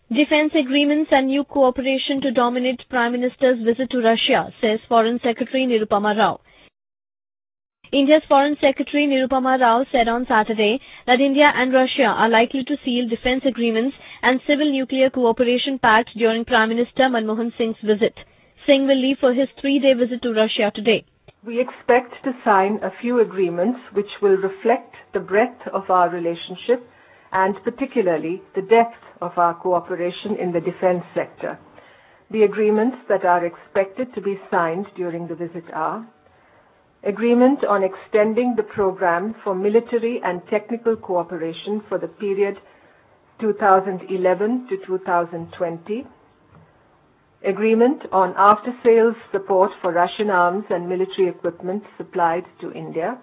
Defense agreements and new cooperation to dominate Prime Minister's visit to Russia, says Foreign Secretary Nirupama Rao. India's Foreign Secretary Nirupama Rao said on Saturday that India and Russia are likely to seal defense agreements and civil nuclear cooperation pact during Prime Minister Manmohan Singh's visit. Singh will leave for his 3-day visit to Russia today. We expect to sign a few agreements which will reflect the breadth of our relationship and particularly the depth of our cooperation in the defense sector. The agreements that are expected to be signed during the visit are: agreement on extending the program for military and technical cooperation for the period 2011 to 2020, agreement on after-sales support for Russian arms and military equipment supplied to India,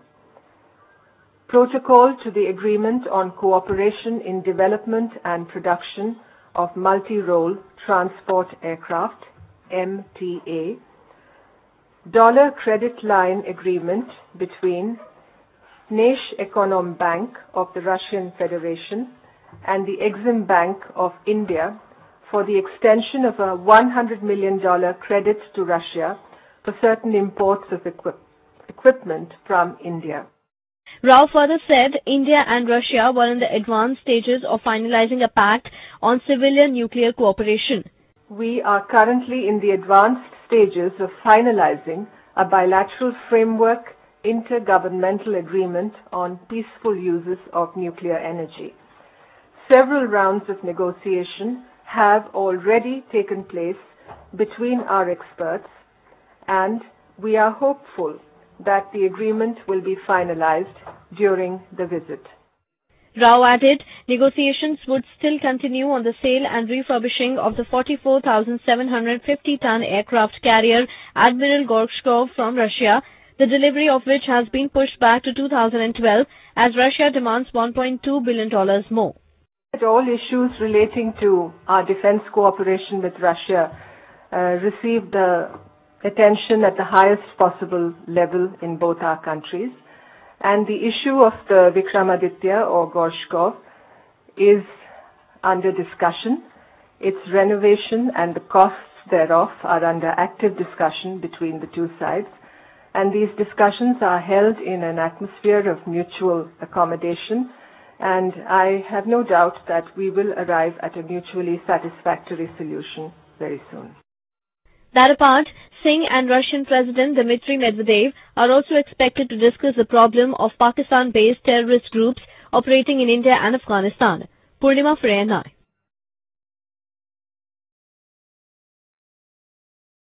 protocol to the agreement on cooperation in development and production of multi-role transport aircraft, MTA, dollar credit line agreement between Vnesheconombank of the Russian Federation and the Exim Bank of India for the extension of a $100 million credit to Russia for certain imports of equipment from India. Rao further said India and Russia were in the advanced stages of finalizing a pact on civilian nuclear cooperation. We are currently in the advanced stages of finalizing a bilateral framework intergovernmental agreement on peaceful uses of nuclear energy. Several rounds of negotiation have already taken place between our experts, and we are hopeful that the agreement will be finalized during the visit. Rao added negotiations would still continue on the sale and refurbishing of the 44,750-ton aircraft carrier Admiral Gorshkov from Russia, the delivery of which has been pushed back to 2012 as Russia demands $1.2 billion more. All issues relating to our defense cooperation with Russia received the attention at the highest possible level in both our countries. And the issue of the Vikramaditya or Gorshkov is under discussion. Its renovation and the costs thereof are under active discussion between the two sides. And these discussions are held in an atmosphere of mutual accommodation. And I have no doubt that we will arrive at a mutually satisfactory solution very soon. That apart, Singh and Russian President Dmitry Medvedev are also expected to discuss the problem of Pakistan-based terrorist groups operating in India and Afghanistan. Purnima for ANI.